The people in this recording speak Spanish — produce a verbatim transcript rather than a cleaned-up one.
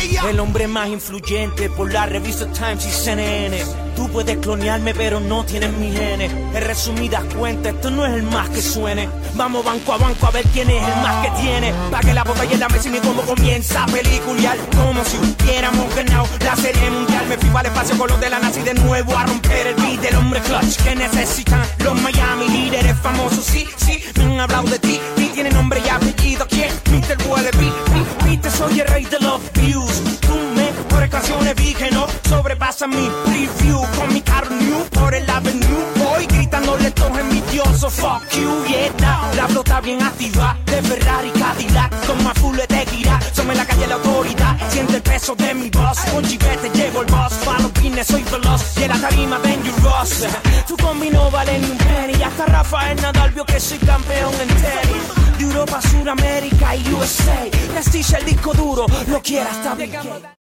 El hombre más influyente por la revista Times y C N N. Tú puedes clonearme pero no tienes mis genes. En resumidas cuentas, esto no es el más que suene. Vamos banco a banco a ver quién es el más que tiene. Pa' que la botella en la mesa y mi combo comienza a peliculear. Como si hubiéramos ganado la serie mundial. Me fui para el espacio con los de la nazi de nuevo a romper el beat del hombre clutch que necesitan los Miami líderes famosos. Sí, sí, me han hablado de ti. Ti tiene nombre y apellido. ¿Quién? mister Wallaby. Viste, soy el rey de los views. Tú me por canciones vi que no sobrepasa mi preview. Con mi carro new por el avenue. Voy gritándole todos envidiosos. Fuck you, yeah, now. La flota bien activa de Ferrari Cadillac. Con más full de gira. Somos en la calle la autoridad. Siente el peso de mi voz. Con chivete llevo el boss. Pa' los pines soy veloz. Y en la tarima Dangerous. Tu combi no vale ni un penny. Hasta Rafael Nadal vio que soy campeón en tenis. De Europa, Suramérica y U S A. Prestige el disco duro. Lo quiera hasta bien.